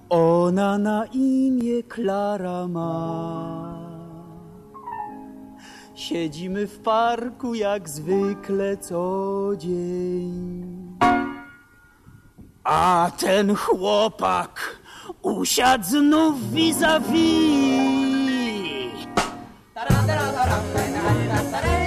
Ona na imię Klara ma. Siedzimy w parku jak zwykle co dzień. A ten chłopak usiadł znów vis-a-vis.